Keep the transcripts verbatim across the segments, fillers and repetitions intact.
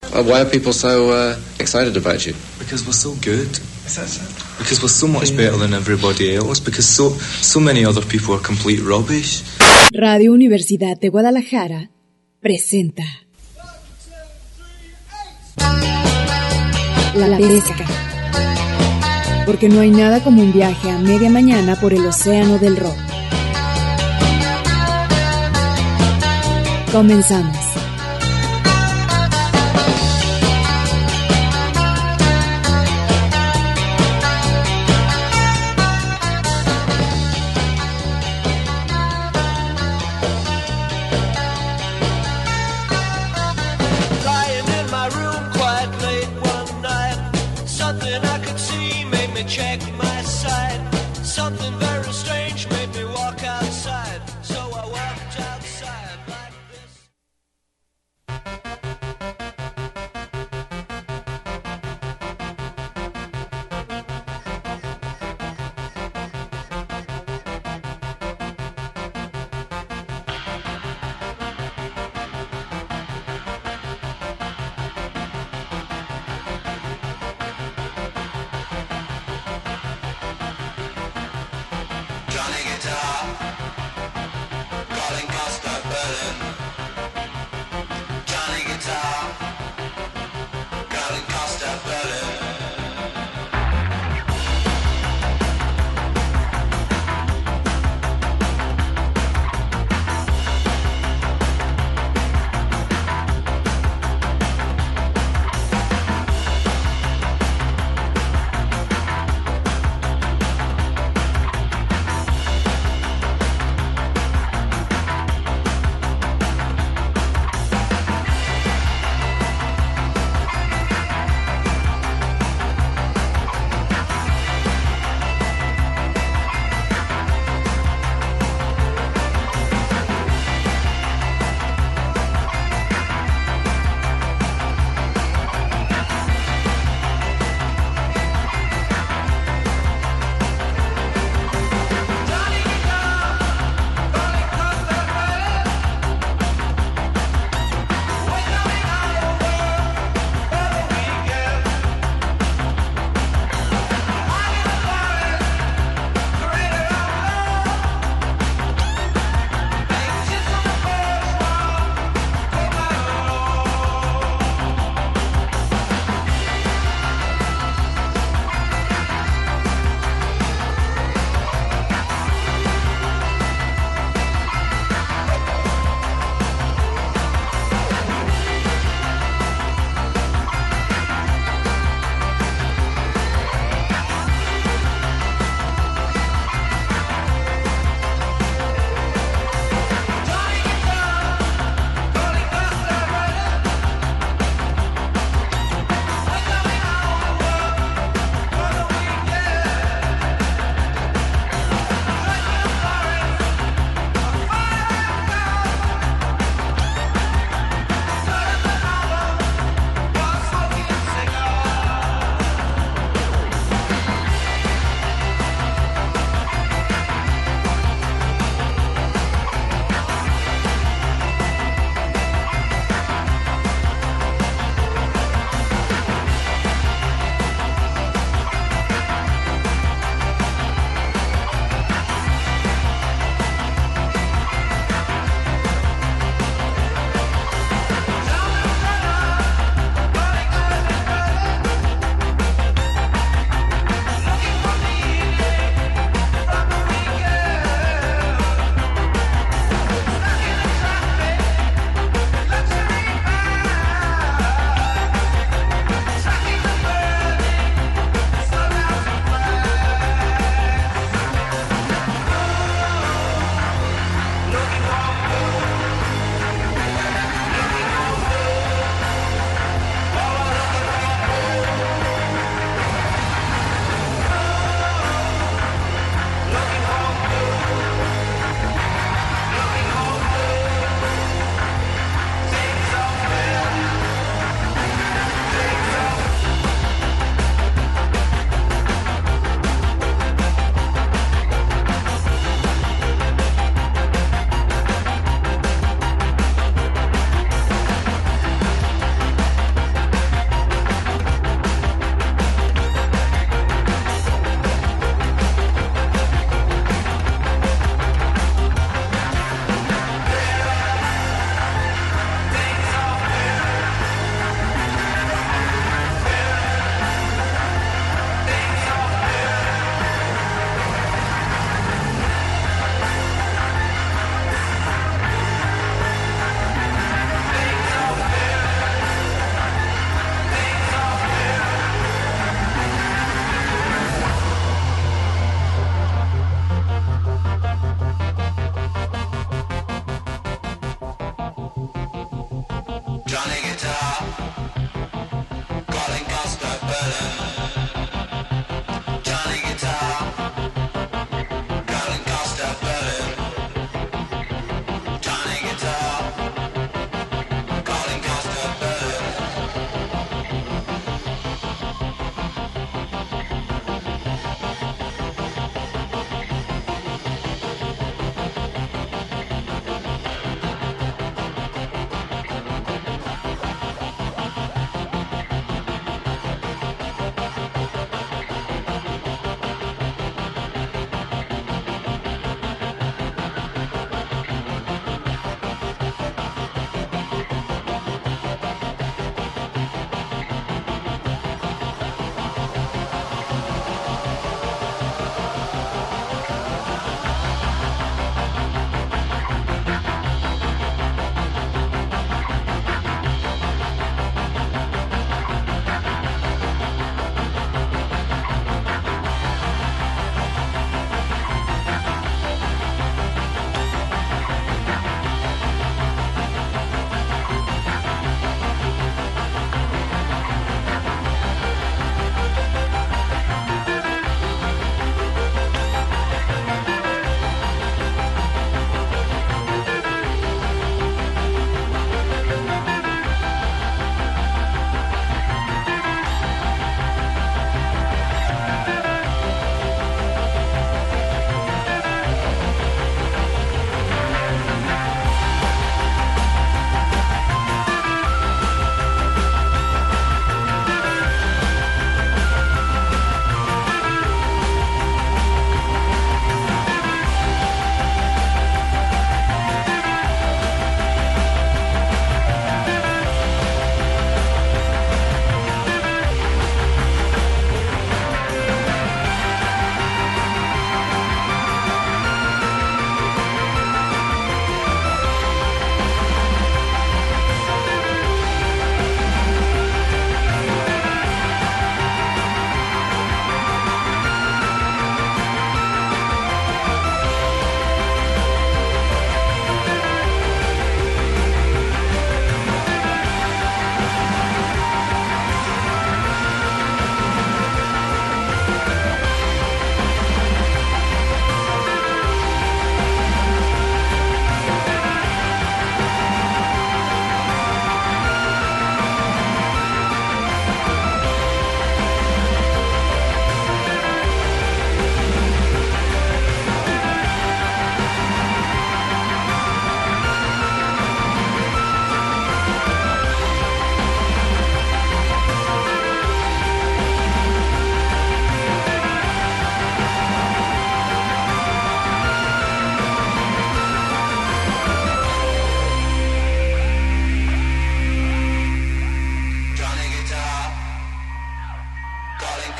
Uh, why are people so uh, excited about you? Because we're so good. Is that so? Because we're so much better than everybody else. Because so so many other people are complete rubbish. Radio Universidad de Guadalajara presenta La Pesca. Porque no hay nada como un viaje a media mañana por el océano del rock. Comenzamos.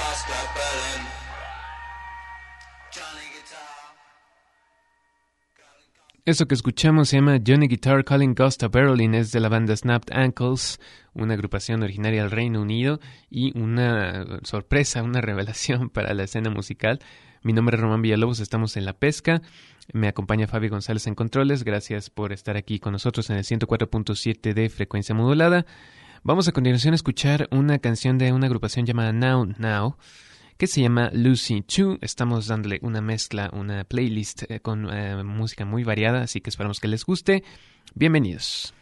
Eso que escuchamos se llama Johnny Guitar Calling Ghost a Berlin, es de la banda Snapped Ankles, una agrupación originaria del Reino Unido y una sorpresa, una revelación para la escena musical. Mi nombre es Román Villalobos, estamos en La Pesca, me acompaña Fabi González en Controles, gracias por estar aquí con nosotros en el ciento cuatro punto siete de frecuencia modulada. Vamos a continuación a escuchar una canción de una agrupación llamada Now Now, que se llama Lucy Chu. Estamos dándole una mezcla, una playlist eh, con eh, música muy variada, así que esperamos que les guste. Bienvenidos.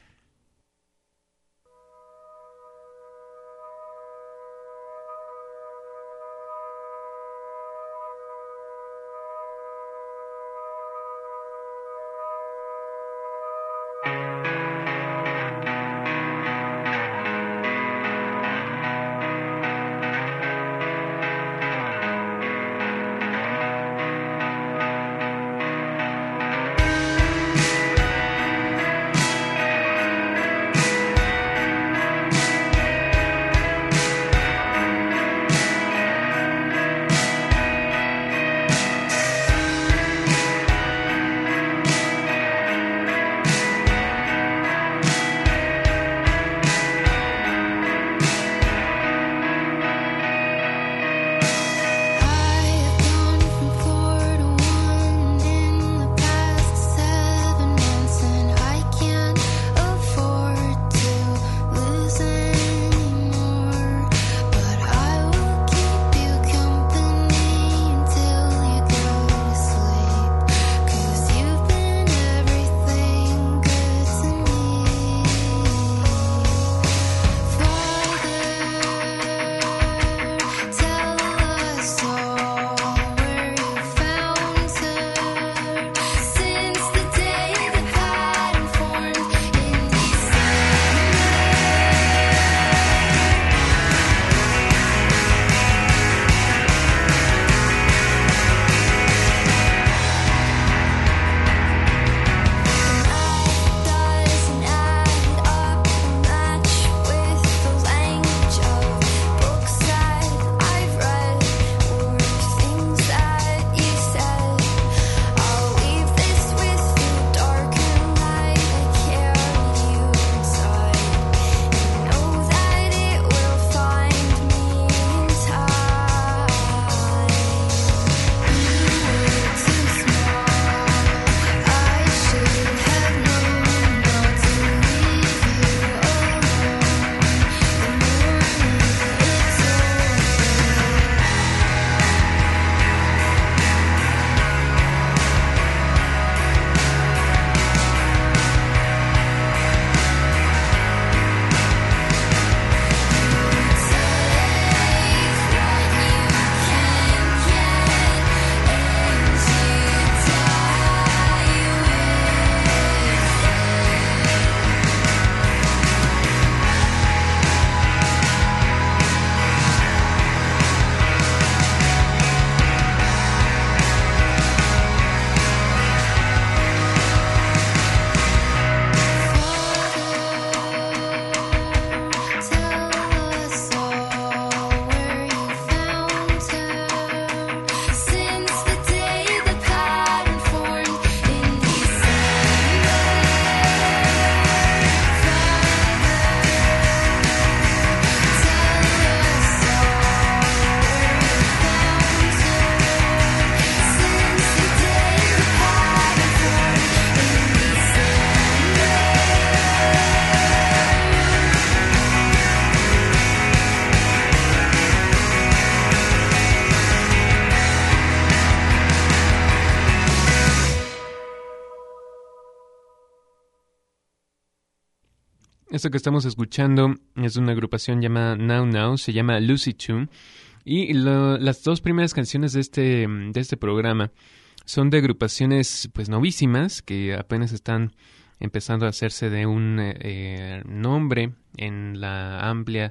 Esto que estamos escuchando es una agrupación llamada Now Now, se llama Lucy Chu, y lo, las dos primeras canciones de este, de este programa son de agrupaciones pues novísimas que apenas están empezando a hacerse de un eh, nombre en la amplia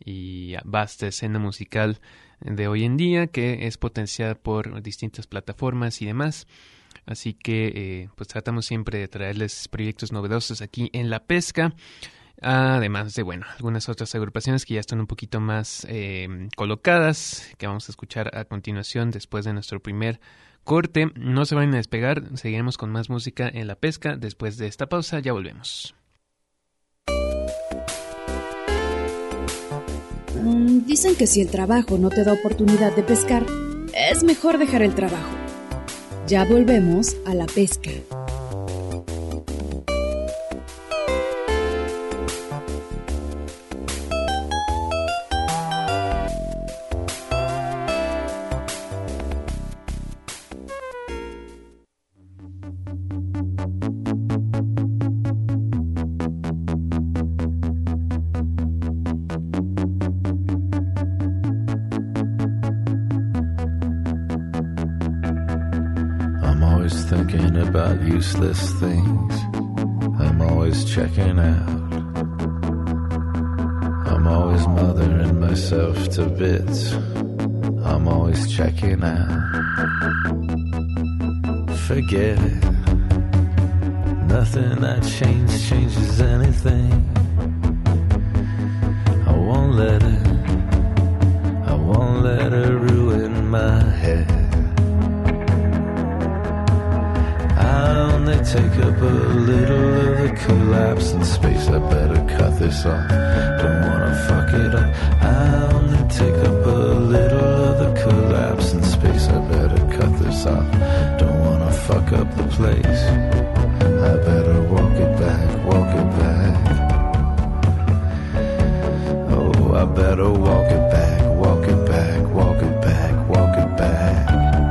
y vasta escena musical de hoy en día, que es potenciada por distintas plataformas y demás. Así que eh, pues tratamos siempre de traerles proyectos novedosos aquí en La Pesca. Además de, bueno, algunas otras agrupaciones que ya están un poquito más eh, colocadas, que vamos a escuchar a continuación después de nuestro primer corte. No se vayan a despegar, seguiremos con más música en La Pesca. Después de esta pausa ya volvemos. Mm, dicen que si el trabajo no te da oportunidad de pescar, es mejor dejar el trabajo. Ya volvemos a La Pesca. Thinking about useless things. I'm always checking out. I'm always mothering myself to bits. I'm always checking out. Forget it. Nothing I change changes anything. I won't let it. I won't let it ruin my head. I only take up a little of the collapse in space. I better cut this off. Don't wanna fuck it up. I only take up a little of the collapse in space. I better cut this off. Don't wanna fuck up the place. I better walk it back, walk it back. Oh, I better walk it back, walk it back, walk it back, walk it back.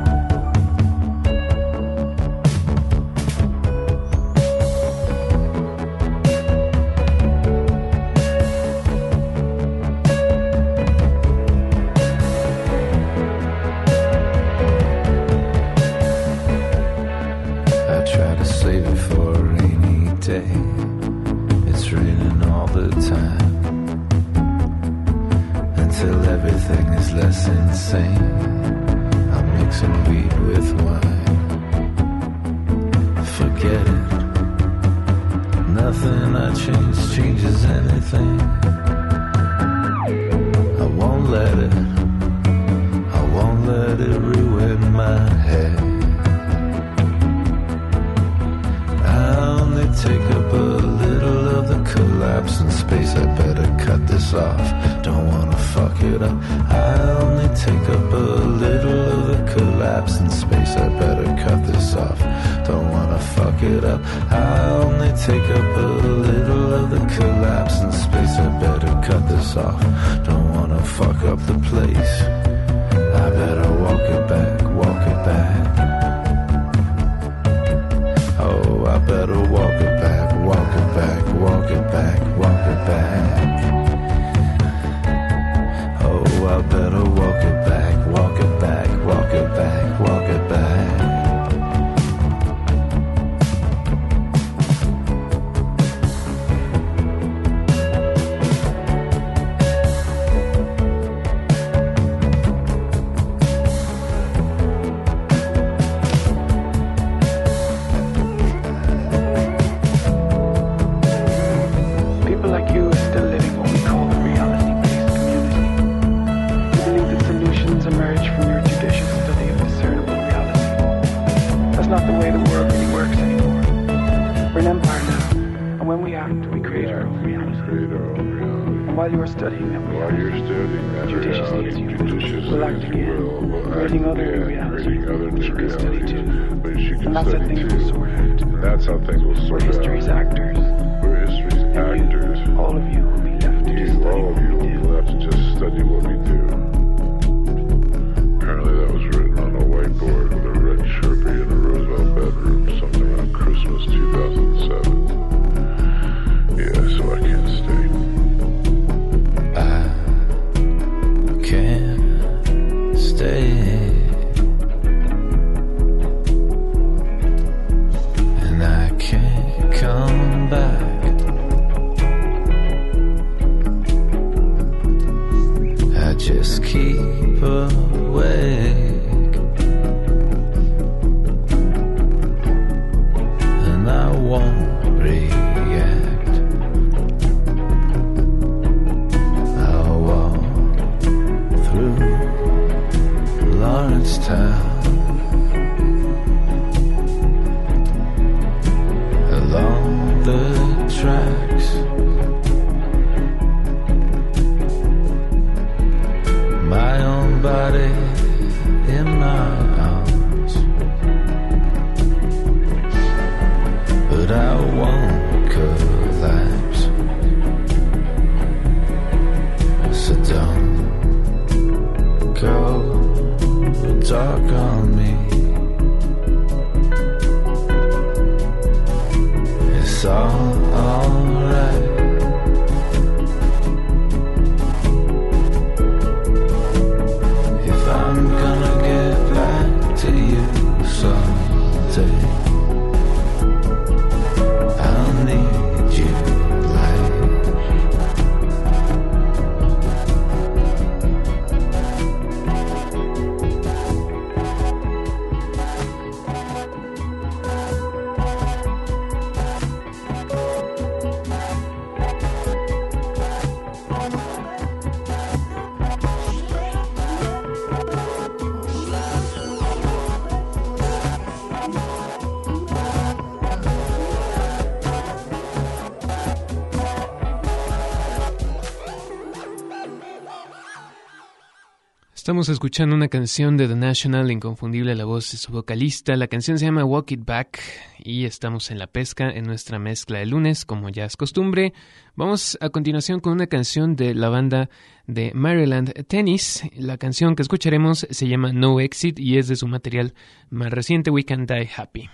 It's raining all the time until everything is less insane. I'm mixing weed with wine. Forget it. Nothing I change changes anything. I won't let it. I won't let it ruin my head. Take up a little of the collapse in space. I better cut this off. Don't wanna fuck it up. I only take up a little of the collapse in space. I better cut this off. Don't wanna fuck it up. I only take up a little of the collapse in space. I better cut this off. Don't wanna fuck up the place. I better walk it back, walk it back. Oh, I better walk it back, walk it back, walk it back, walk it back. Oh, I better walk it back, walk it back, walk it back, walk it back. Studying that while you're studying that judicious reality, judicious will act again, creating other reality, which you can study too. But you can and that's how things will sort out. That's how things will sort out. We're history's actors. We're history's and actors. You, all of you will be left to just study all of you will be left to just study what we do. Apparently that was written on a whiteboard with a red Sharpie in a Roosevelt bedroom, something around Christmas two thousand seven. Yeah, so I can't stay. And I can't come back. I just keep awake, and I won't react. stuck on me. It's all alright. If I'm gonna get back to you someday, I'll need you like Estamos escuchando una canción de The National, inconfundible la voz de su vocalista. La canción se llama Walk It Back y estamos en La Pesca en nuestra mezcla de lunes, como ya es costumbre. Vamos a continuación con una canción de la banda de Maryland, Tennis. La canción que escucharemos se llama No Exit y es de su material más reciente, We Can Die Happy.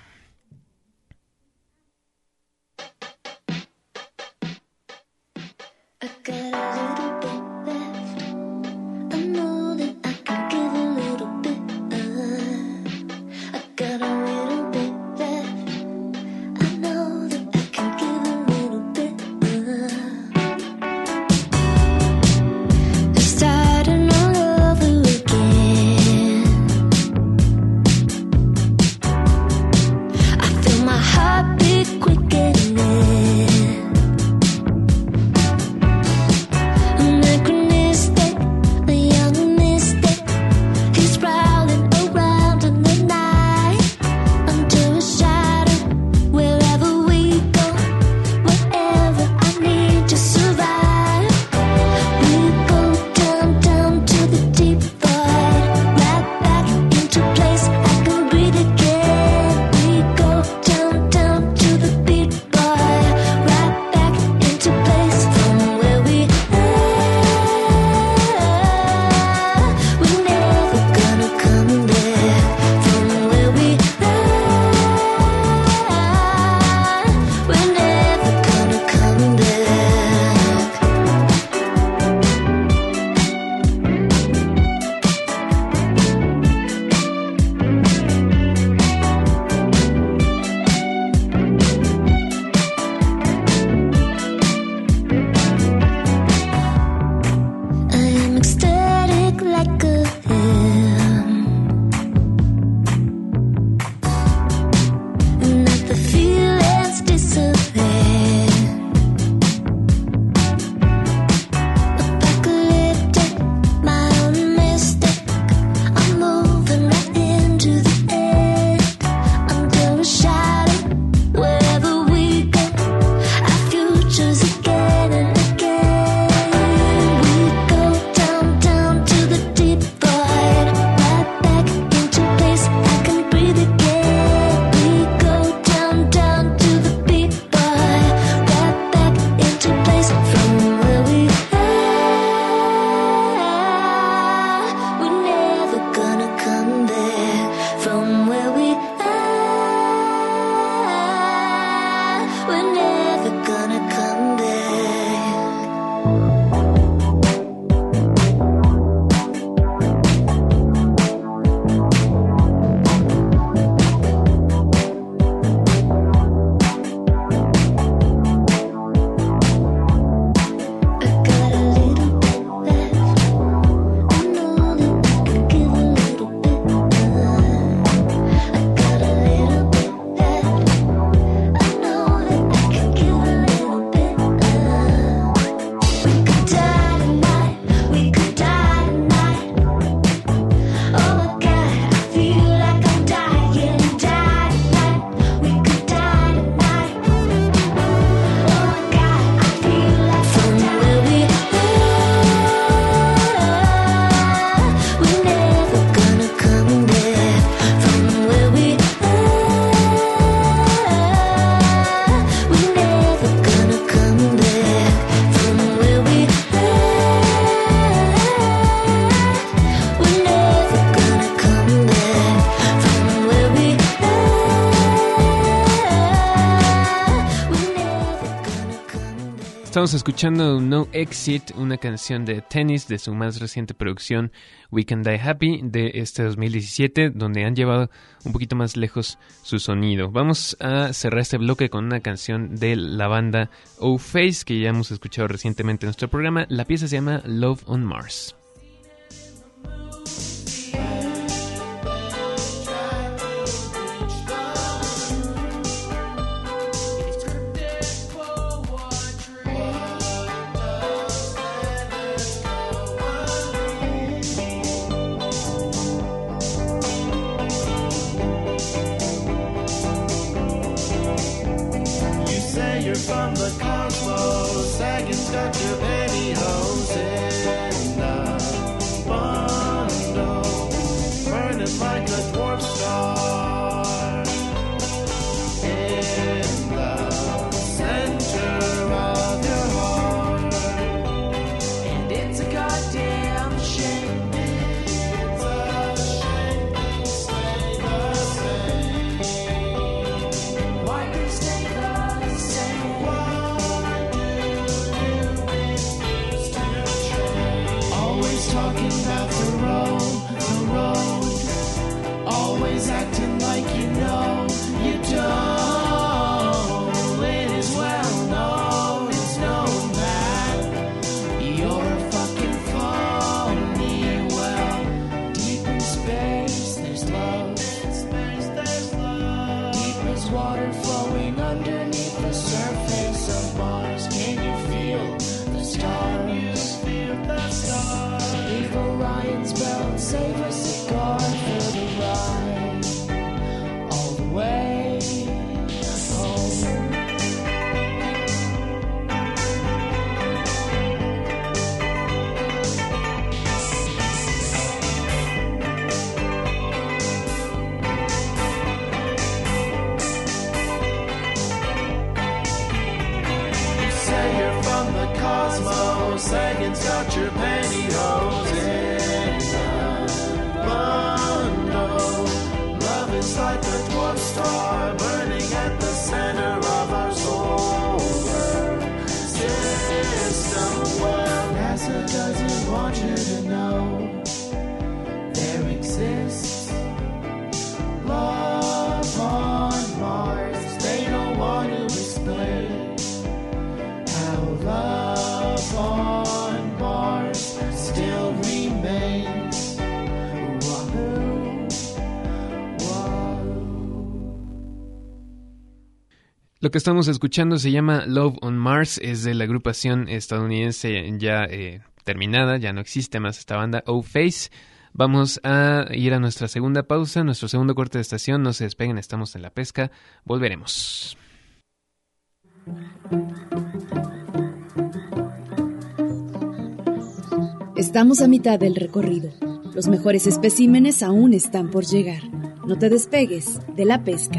Estamos escuchando No Exit, una canción de Tennis de su más reciente producción We Can Die Happy de este dos mil diecisiete, donde han llevado un poquito más lejos su sonido. Vamos a cerrar este bloque con una canción de la banda O-Face que ya hemos escuchado recientemente en nuestro programa. La pieza se llama Love on Mars. From the cosmos, Sagan's got your pantyhose in a bundle, burning like a dwarf star in the center of your heart. And it's a goddamn shame. It's a shame they stay the same. Why they stay the same? Talking about the road, the road, always acting like you know you don't. It is well known, it's known that you're a fucking phony. Well, deep in space there's love, deep as water flowing underneath the surface of Mars. Can you feel the stars? The stars. Leave Orion's belt, save a cigar for the ride, all the way home. You say you're from the cosmos, Sagan's got your pantyhose in a bundle. Love is like a dwarf star burning at the center of our solar system. Well, NASA doesn't want you to know there exists love on Mars. They don't want to explain how love on Mars still remains. Wahoo, wahoo. Lo que estamos escuchando se llama Love on Mars, es de la agrupación estadounidense ya eh, terminada, ya no existe más esta banda, O-Face. Vamos a ir a nuestra segunda pausa, nuestro segundo corte de estación. No se despeguen, estamos en La Pesca, volveremos. Estamos a mitad del recorrido. Los mejores especímenes aún están por llegar. No te despegues de La Pesca.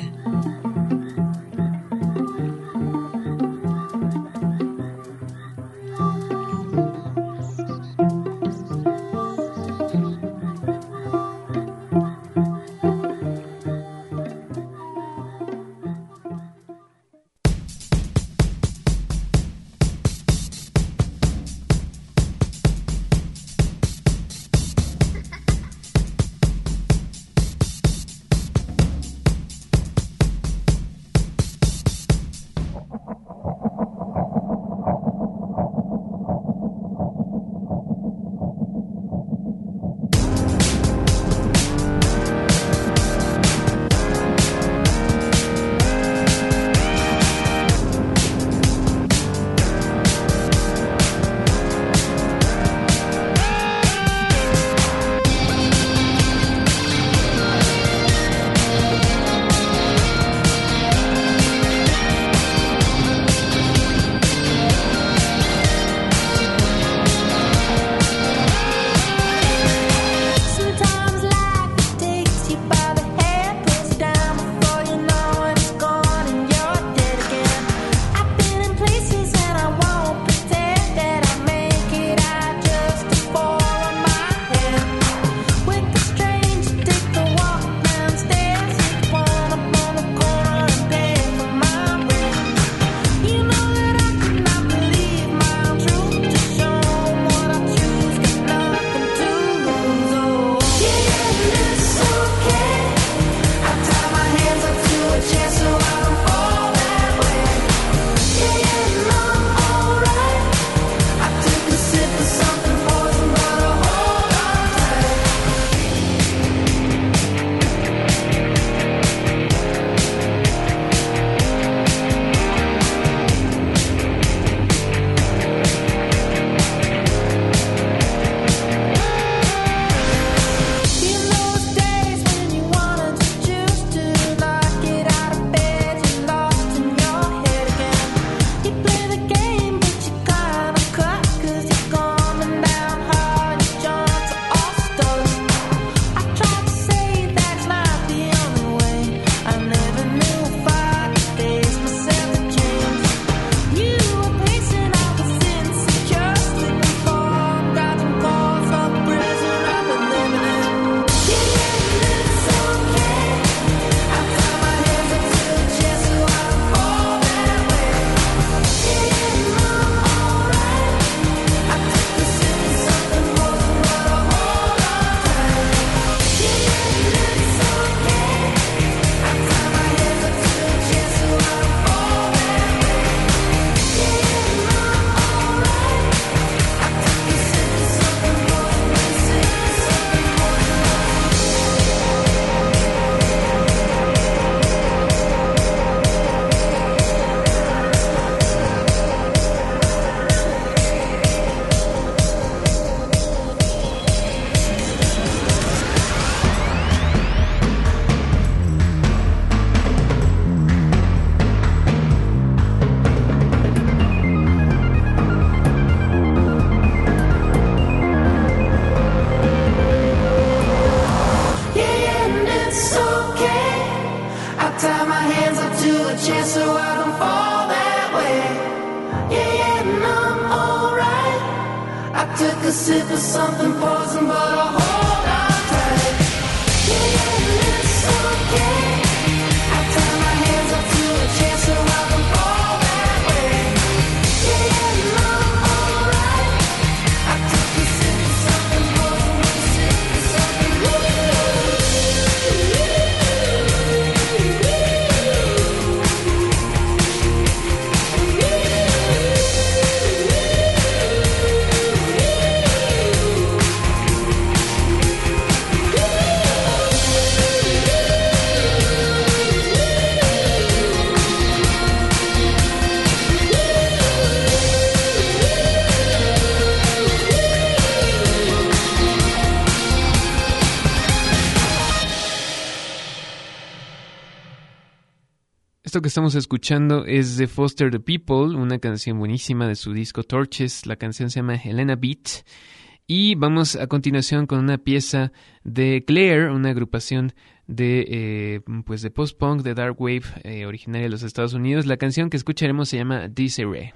poison, but I'll hold on tight. Yeah, it's okay. I turn my hands up to the chest so I can fall that way. Yeah, I'm alright. I took a sip of something poison, a sip of something Esto que estamos escuchando es de Foster the People, una canción buenísima de su disco Torches. La canción se llama Helena Beat. Y vamos a continuación con una pieza de Claire, una agrupación de eh, pues de post-punk, de dark wave, eh, originaria de los Estados Unidos. La canción que escucharemos se llama Desiree.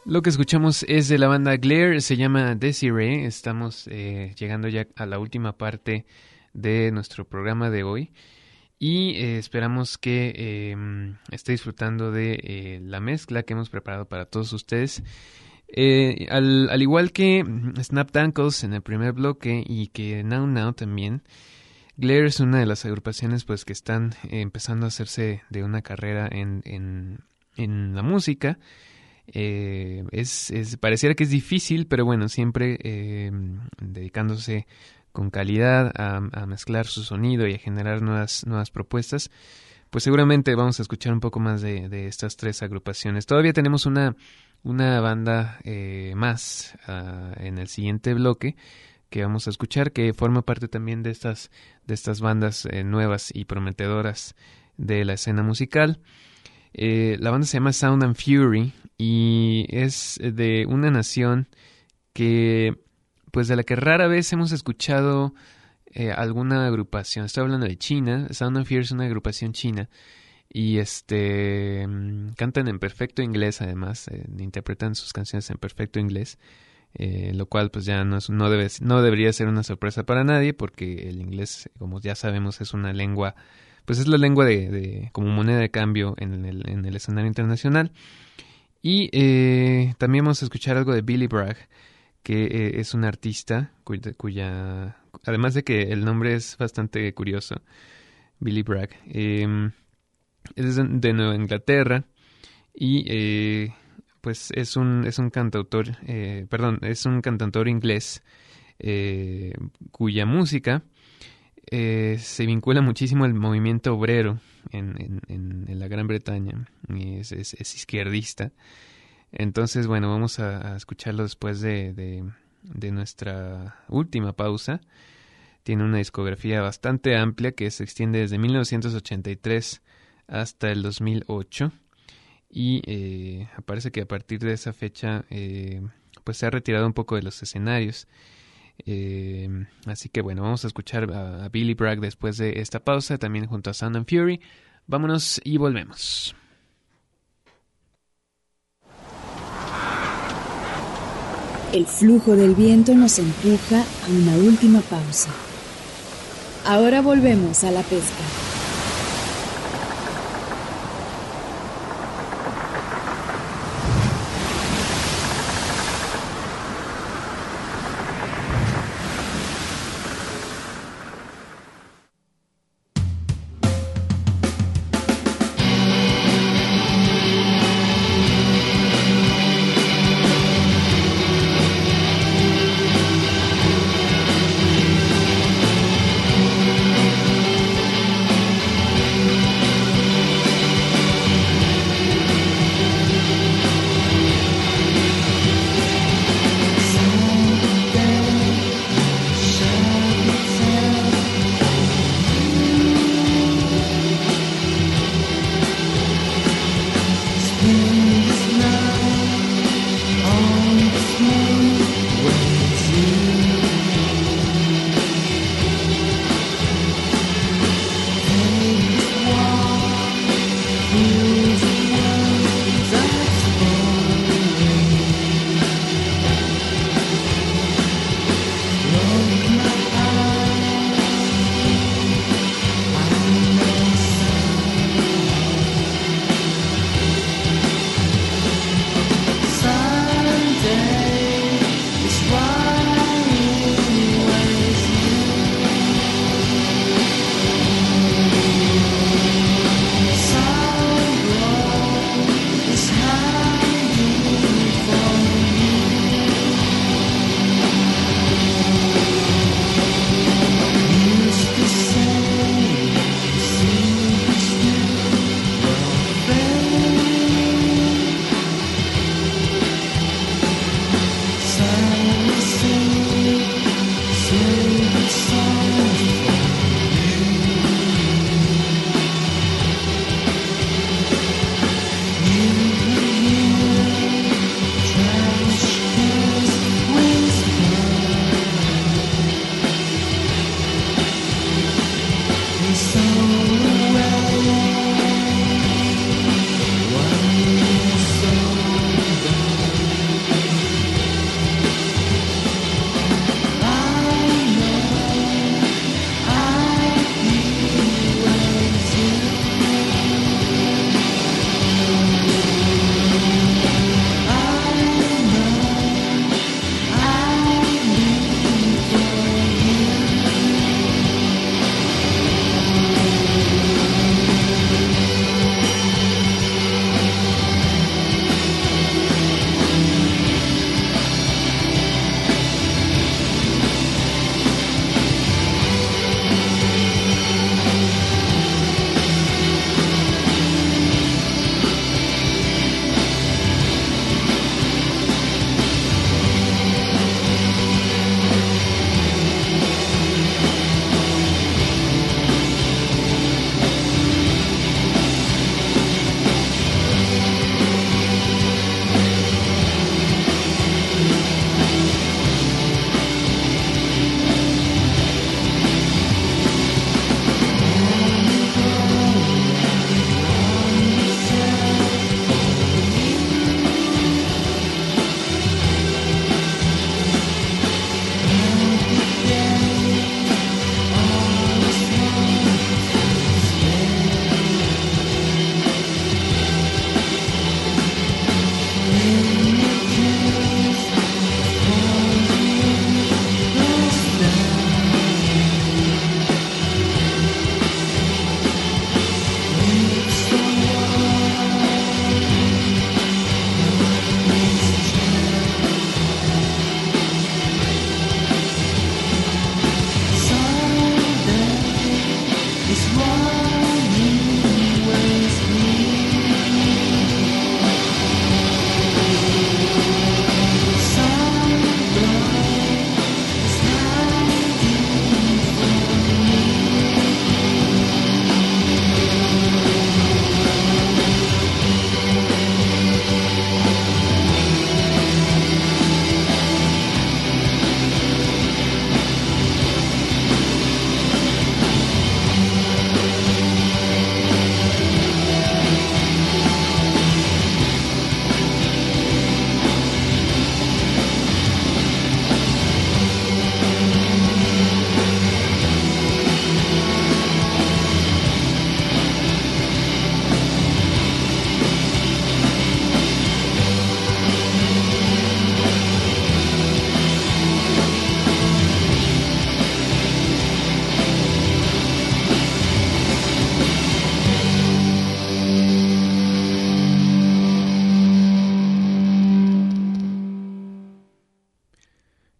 Lo que escuchamos es de la banda Glare, se llama Desiree. Estamos eh, llegando ya a la última parte de nuestro programa de hoy y eh, esperamos que eh, esté disfrutando de eh, la mezcla que hemos preparado para todos ustedes. Eh, al, al igual que Snapped Ankles en el primer bloque y que Now Now también, Glare es una de las agrupaciones pues que están eh, empezando a hacerse de una carrera en, en, en la música. Eh, es, es pareciera que es difícil, pero bueno, siempre eh, dedicándose con calidad a, a mezclar su sonido y a generar nuevas, nuevas propuestas, pues seguramente vamos a escuchar un poco más de, de estas tres agrupaciones. Todavía tenemos una, una banda eh, más uh, en el siguiente bloque que vamos a escuchar, que forma parte también de estas, de estas bandas eh, nuevas y prometedoras de la escena musical. Eh, la banda se llama Sound and Fury y es de una nación que, pues de la que rara vez hemos escuchado eh, alguna agrupación. Estoy hablando de China. Sound and Fury es una agrupación china y este cantan en perfecto inglés, además eh, interpretan sus canciones en perfecto inglés, eh, lo cual pues ya no, es, no, debe, no debería ser una sorpresa para nadie, porque el inglés, como ya sabemos, es una lengua, pues es la lengua de, de como moneda de cambio en el, en el escenario internacional. Y eh, también vamos a escuchar algo de Billy Bragg, que eh, es un artista cuya, cuya, además de que el nombre es bastante curioso, Billy Bragg, eh, es de Nueva Inglaterra y eh, pues es un es un cantautor, eh, perdón, es un cantautor inglés eh, cuya música eh, se vincula muchísimo al movimiento obrero en, en, en, en la Gran Bretaña. Es, es, es izquierdista. Entonces, bueno, vamos a, a escucharlo después de, de, de nuestra última pausa. Tiene una discografía bastante amplia que se extiende desde mil novecientos ochenta y tres hasta el dos mil ocho. Y eh, parece que a partir de esa fecha eh, pues se ha retirado un poco de los escenarios. Eh, así que bueno, vamos a escuchar a, a Billy Bragg después de esta pausa, también junto a Sound and Fury. Vámonos y volvemos. El flujo del viento nos empuja a una última pausa. Ahora volvemos a la pesca.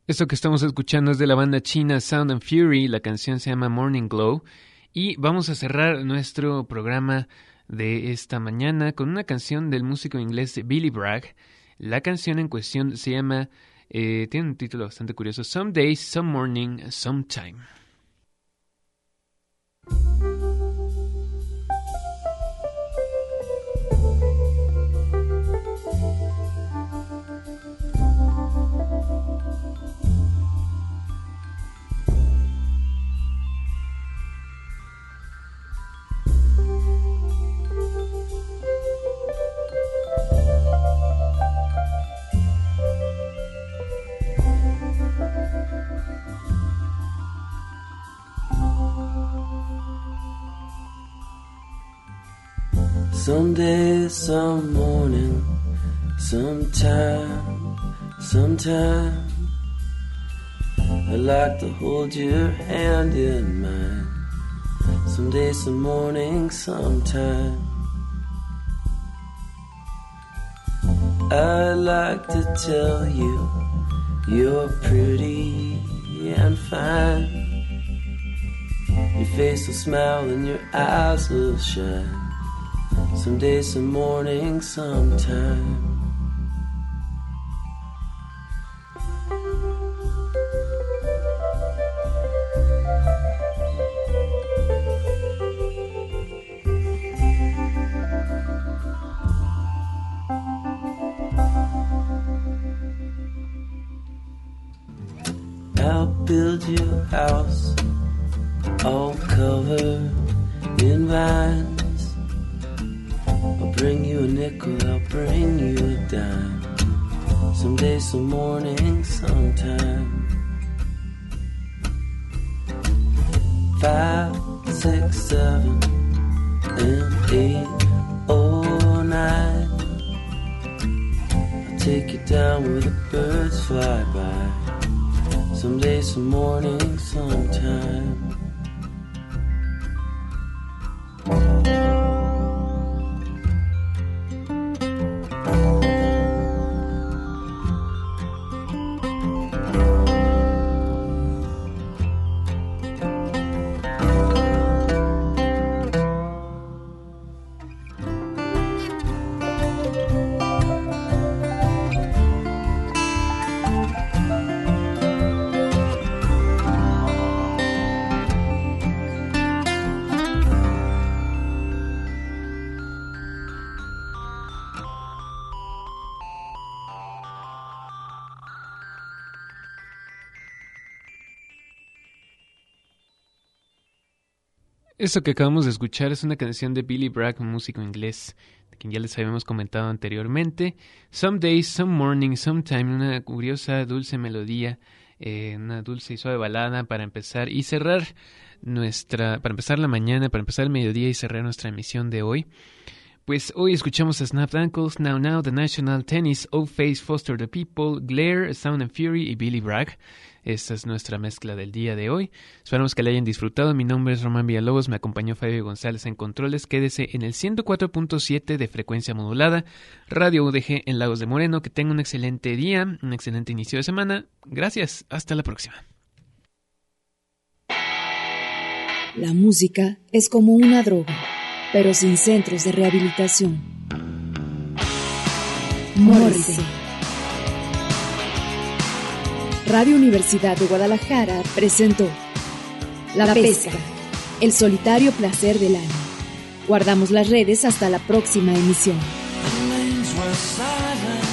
Esto que estamos escuchando es de la banda china Sound and Fury, la canción se llama Morning Glow, y vamos a cerrar nuestro programa de esta mañana con una canción del músico inglés Billy Bragg. La canción en cuestión se llama, eh, tiene un título bastante curioso, Some Days, Some Morning, Sometime. Some day, some morning, sometime, sometime, I'd like to hold your hand in mine. Someday, some morning, sometime, I'd like to tell you you're pretty and fine. Your face will smile and your eyes will shine. Someday, some morning, sometime. I'll build you a house all covered in vines. I'll bring you a nickel, I'll bring you a dime. Someday, some morning, sometime. Five, six, seven, and eight, oh, nine. I'll take you down where the birds fly by. Someday, some morning, sometime. Eso que acabamos de escuchar es una canción de Billy Bragg, un músico inglés, de quien ya les habíamos comentado anteriormente. Some Days, Some Morning, Sometime, una curiosa, dulce melodía, eh, una dulce y suave balada para empezar y cerrar nuestra, para empezar la mañana, para empezar el mediodía y cerrar nuestra emisión de hoy. Pues hoy escuchamos a Snapped Ankles, Now Now, The National, Tennis, O-Face, Foster the People, Glare, Sound and Fury y Billy Bragg. Esta es nuestra mezcla del día de hoy. Esperamos que la hayan disfrutado. Mi nombre es Román Villalobos, me acompañó Fabio González en controles. Quédese en el ciento cuatro punto siete de frecuencia modulada, Radio U D G en Lagos de Moreno. Que tenga un excelente día, un excelente inicio de semana. Gracias, hasta la próxima. La música es como una droga, pero sin centros de rehabilitación. Morrissey. Radio Universidad de Guadalajara presentó La Pesca, el solitario placer del alma. Guardamos las redes hasta la próxima emisión. The lanes were silent.